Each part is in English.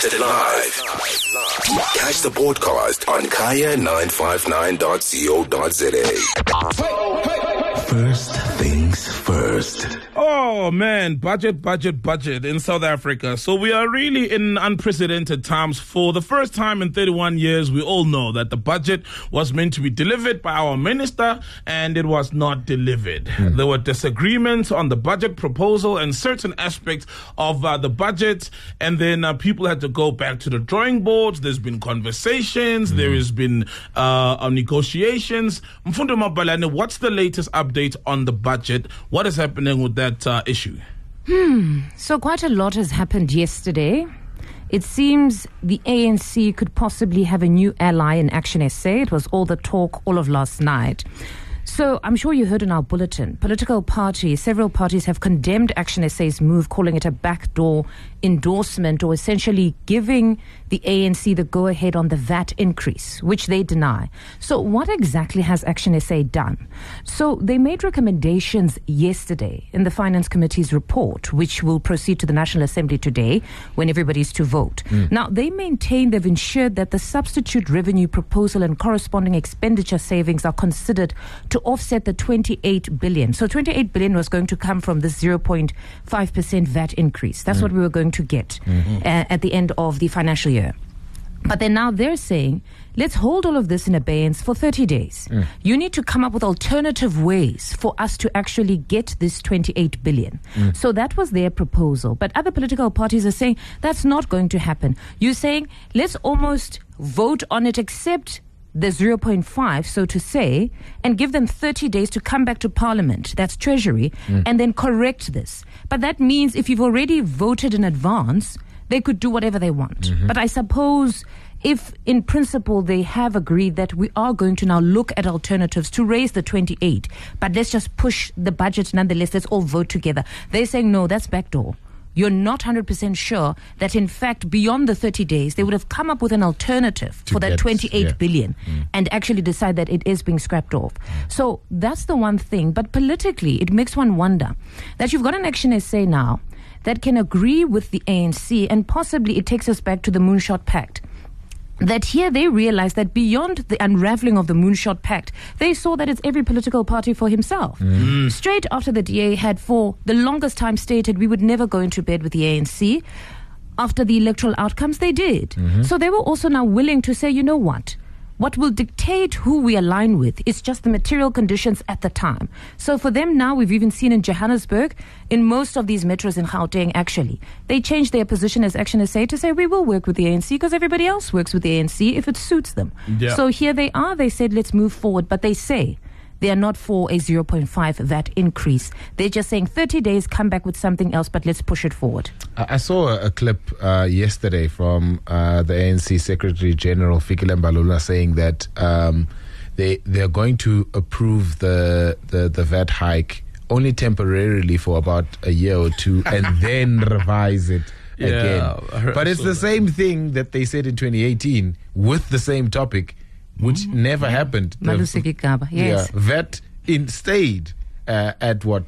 broadcasted live. Catch the podcast on kaya959.co.za. First things first. Oh man, budget in South Africa. So we are really in unprecedented times. For the first time in 31 years, we all know that the budget was meant to be delivered by our minister and it was not delivered. There were disagreements on the budget proposal and certain aspects of the budget, and then people had to go back to the drawing boards. There's been conversations, there has been negotiations. Mfundo Mabalane, what's the latest update on the budget? What is happening with that issue? So quite a lot has happened yesterday. It seems the ANC could possibly have a new ally in Action SA. It was all the talk all of last night. So I'm sure you heard in our bulletin, several parties have condemned Action SA's move, calling it a backdoor endorsement, or essentially giving the ANC the go-ahead on the VAT increase, which they deny. So what exactly has Action SA done? So they made recommendations yesterday in the Finance Committee's report, which will proceed to the National Assembly today when everybody's to vote. Now, they maintain they've ensured that the substitute revenue proposal and corresponding expenditure savings are considered to offset the 28 billion. So 28 billion was going to come from this 0.5% VAT increase. That's what we were going to get at the end of the financial year. But then now they're saying, let's hold all of this in abeyance for 30 days. You need to come up with alternative ways for us to actually get this 28 billion. So that was their proposal. But other political parties are saying that's not going to happen. You're saying, let's almost vote on it, accept the 0.5, so to say, and give them 30 days to come back to Parliament, that's Treasury, and then correct this. But that means if you've already voted in advance, they could do whatever they want. But I suppose if in principle they have agreed that we are going to now look at alternatives to raise the 28, but let's just push the budget nonetheless, let's all vote together. They're saying, no, that's backdoor. You're not 100% sure that, in fact, beyond the 30 days, they would have come up with an alternative for that 28 billion and actually decide that it is being scrapped off. So that's the one thing. But politically, it makes one wonder that you've got an Action SA now that can agree with the ANC, and possibly it takes us back to the Moonshot Pact. That here they realize that beyond the unraveling of the Moonshot Pact, they saw that it's every political party for himself. Straight after the DA had for the longest time stated we would never go into bed with the ANC, after the electoral outcomes, they did. So they were also now willing to say, you know what will dictate who we align with is just the material conditions at the time. So for them now, we've even seen in Johannesburg, in most of these metros in Gauteng actually, they changed their position as Action SA to say we will work with the ANC because everybody else works with the ANC if it suits them. So here they are, they said let's move forward, but they say they are not for a 0.5 VAT increase. They're just saying 30 days, come back with something else, but let's push it forward. I saw a clip yesterday from the ANC Secretary General Fikile Mbalula saying that they're going to approve the VAT hike only temporarily for about a year or two and then revise it again. But it's the same thing that they said in 2018 with the same topic, which never happened. Yes. VAT stayed at what,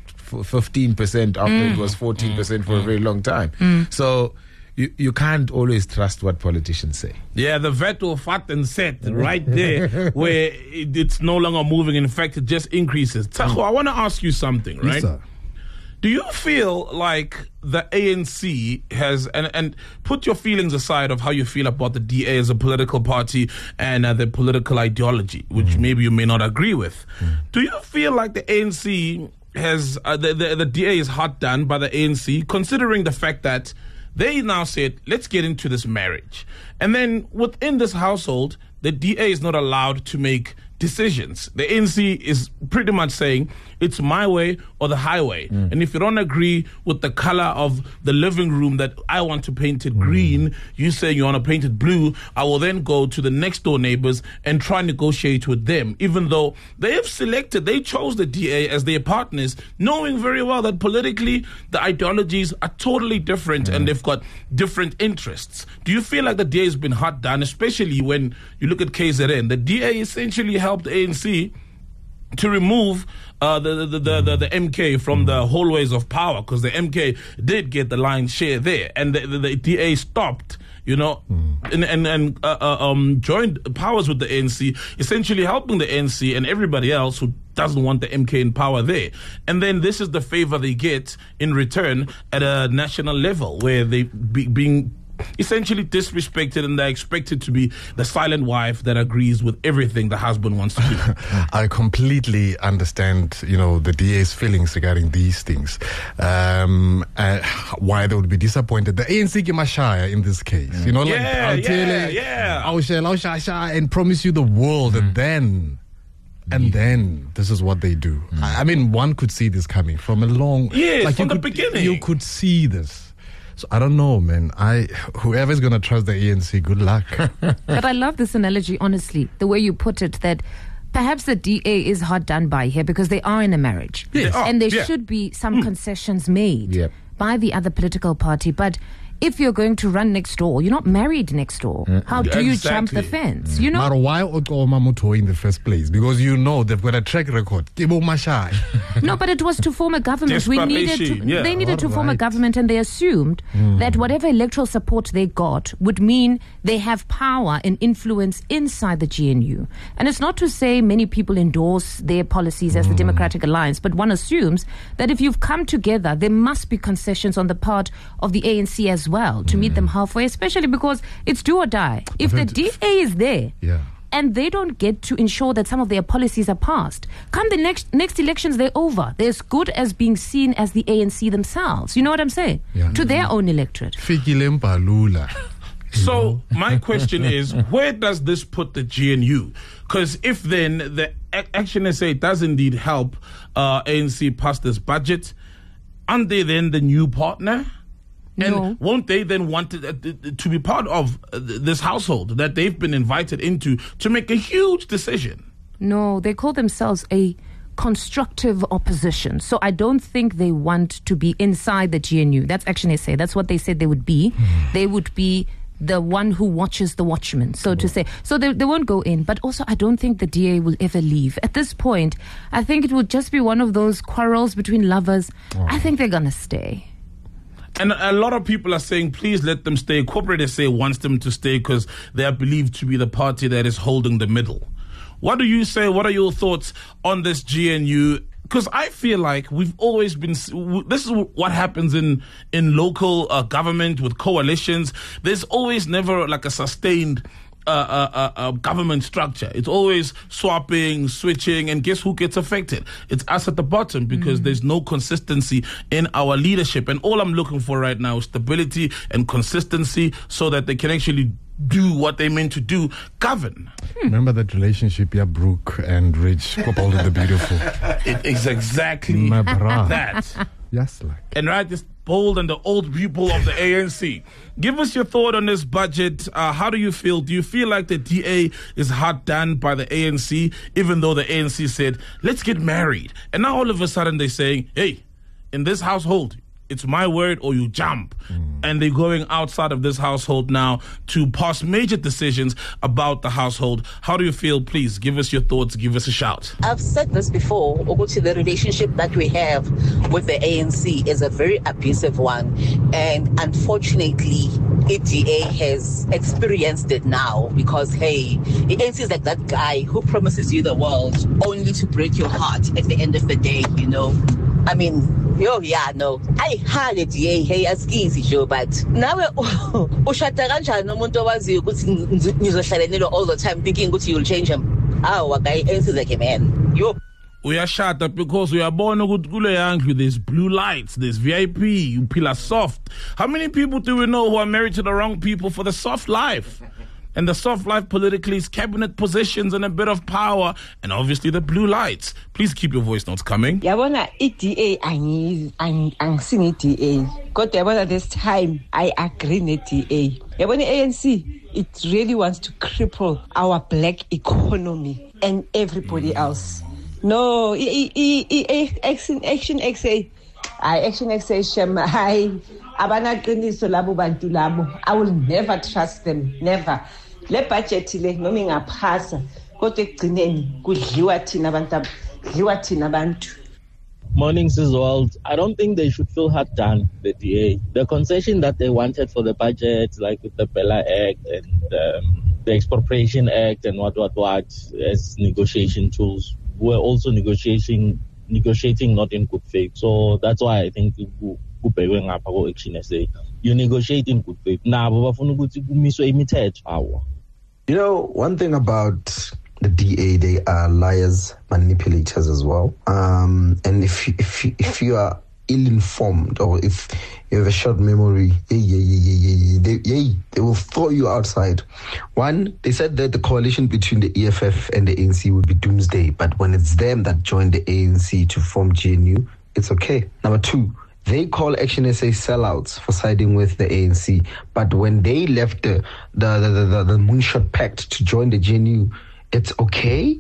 15% after it was 14% for a very long time. So you can't always trust what politicians say. Yeah, the VAT will fat and set right there where it's no longer moving. In fact, it just increases. Tacho, I want to ask you something, right? Yes, sir. Do you feel like the ANC has, and put your feelings aside of how you feel about the DA as a political party and the political ideology, which maybe you may not agree with. Do you feel like the ANC has, the DA is hard done by the ANC, considering the fact that they now said, let's get into this marriage. And then within this household, the DA is not allowed to make decisions. The ANC is pretty much saying it's my way or the highway. And if you don't agree with the color of the living room that I want to paint it green, you say you want to paint it blue, I will then go to the next door neighbors and try and negotiate with them, even though they have they chose the DA as their partners, knowing very well that politically the ideologies are totally different and they've got different interests. Do you feel like the DA has been hard done, especially when you look at KZN? The DA essentially helped the ANC to remove the MK from the hallways of power, because the MK did get the lion's share there, and the DA stopped and joined powers with the ANC, essentially helping the ANC and everybody else who doesn't want the MK in power there. And then this is the favor they get in return at a national level, where they being essentially disrespected, and they're expected to be the silent wife that agrees with everything the husband wants to do. I completely understand, the DA's feelings regarding these things. Why they would be disappointed. The ANC Mashaya in this case, I'll share, and promise you the world, and then this is what they do. I mean, one could see this coming from a long... Yes, from the beginning. You could see this. So I don't know, man. Whoever's going to trust the ANC, good luck. But I love this analogy, honestly, the way you put it, that perhaps the DA is hard done by here because they are in a marriage. Yes. And there should be some concessions made by the other political party. But if you're going to run next door, you're not married next door. How do you jump the fence? But why Okoma Muto in the first place? Because they've got a track record. No, but it was to form a government. They needed to form a government, and they assumed that whatever electoral support they got would mean they have power and influence inside the GNU. And it's not to say many people endorse their policies as the Democratic Alliance, but one assumes that if you've come together, there must be concessions on the part of the ANC as well to meet them halfway, especially because it's do or die. If the DA is there and they don't get to ensure that some of their policies are passed, come the next elections, they're over. They're as good as being seen as the ANC themselves. You know what I'm saying? To their own electorate. So my question is, where does this put the GNU? Because if then the Action SA does indeed help ANC pass this budget, aren't they then the new partner? And won't they then want to be part of this household that they've been invited into to make a huge decision? No, they call themselves a constructive opposition. So I don't think they want to be inside the GNU. That's Action SA. That's what they said they would be. They would be the one who watches the watchman, so to say. So they won't go in. But also, I don't think the DA will ever leave. At this point, I think it would just be one of those quarrels between lovers. I think they're going to stay. And a lot of people are saying, please let them stay. Corporate SA wants them to stay because they are believed to be the party that is holding the middle. What do you say? What are your thoughts on this GNU? Because I feel like we've always been... This is what happens in local government with coalitions. There's always never like a sustained... government structure. It's always swapping, switching, and guess who gets affected? It's us at the bottom, because there's no consistency in our leadership. And all I'm looking for right now is stability and consistency so that they can actually do what they meant to do, govern. Remember that relationship, Brooke and Rich, Coppola the Beautiful? It is exactly that. Yes, like. And right, this bold and the old people of the ANC. Give us your thought on this budget. How do you feel? Do you feel like the DA is hard done by the ANC, even though the ANC said, let's get married? And now all of a sudden they're saying, hey, in this household, it's my word or you jump. And they're going outside of this household now to pass major decisions about the household. How do you feel? Please give us your thoughts. Give us a shout. I've said this before, Oguchi, the relationship that we have with the ANC is a very abusive one. And unfortunately, EDA has experienced it now because, hey, the ANC is like that guy who promises you the world only to break your heart at the end of the day, you know. I mean, I had it, hey, as easy, Joe, but now ushada kanjani umuntu owaziyo ukuthi nizohlala all the time thinking ukuthi you'll change him. Guy answers like a man. We are shut up because we are born with there's blue lights, there's VIP, you pillar soft. How many people do we know who are married to the wrong people for the soft life? And the soft life politically is cabinet positions and a bit of power, and obviously the blue lights. Please keep your voice notes coming. Yabona EDA angising EDA. Kodwa yabona this time I agree with EDA. Yabona ANC, it really wants to cripple our black economy and everybody else. No, Action XA. Action XA shem abanaqiniso labo bantu labo. I will never trust them, never. Le budget le noma ingaphasa kodwa ekugcineni kudliwa thina abantu. Mornings as well. I don't think they should feel hard done, the DA. The concession that they wanted for the budget, like with the Bella Act and the Expropriation Act and what as negotiation tools, were also negotiating not in good faith. So that's why I think you negotiate in good faith. You know, one thing about the DA, they are liars, manipulators as well. And if you are ill-informed or if you have a short memory, they will throw you outside. One, they said that the coalition between the EFF and the ANC would be doomsday, but when it's them that joined the ANC to form GNU, it's okay. Number two, they call Action SA sellouts for siding with the ANC, but when they left the Moonshot Pact to join the GNU, it's okay.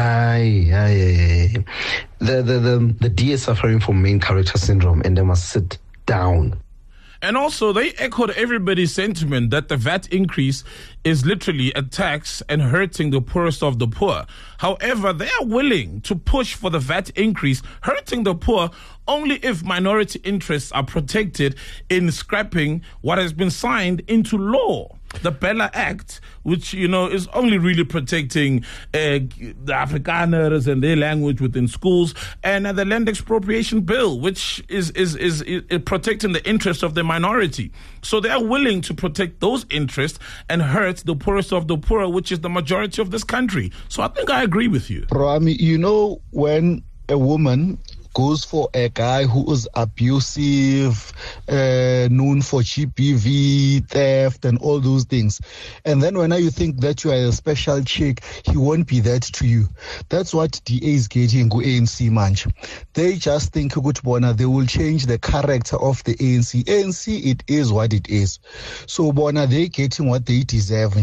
The D is suffering from main character syndrome, and they must sit down. And also, they echoed everybody's sentiment that the VAT increase is literally a tax and hurting the poorest of the poor. However, they are willing to push for the VAT increase, hurting the poor, only if minority interests are protected in scrapping what has been signed into law. The Bella Act, which, is only really protecting the Afrikaners and their language within schools, and the Land Expropriation Bill, which is protecting the interests of the minority. So they are willing to protect those interests and hurt the poorest of the poor, which is the majority of this country. So I think I agree with you. Rami, when a woman goes for a guy who is abusive, known for GBV, theft, and all those things. And then when you think that you are a special chick, he won't be that to you. That's what DA is getting go ANC manch. They just think they will change the character of the ANC. ANC, it is what it is. So they getting what they deserve.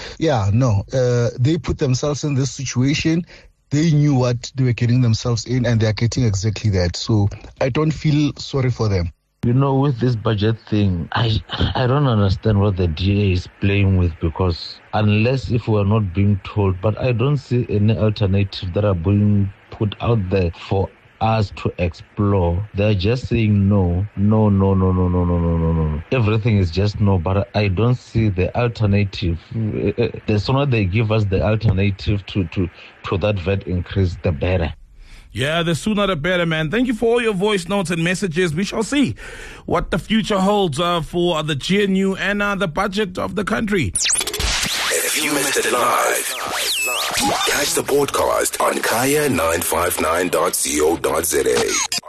They put themselves in this situation. They knew what they were getting themselves in, and they're getting exactly that. So I don't feel sorry for them. With this budget thing, I don't understand what the DA is playing with, because unless if we're not being told, but I don't see any alternative that are being put out there for us to explore. They're just saying no. Everything is just no, but I don't see the alternative. The sooner they give us the alternative to that VAT increase, the better. Yeah, the sooner the better, man. Thank you for all your voice notes and messages. We shall see what the future holds for the GNU and the budget of the country. If you missed it live, catch the podcast on kaya959.co.za.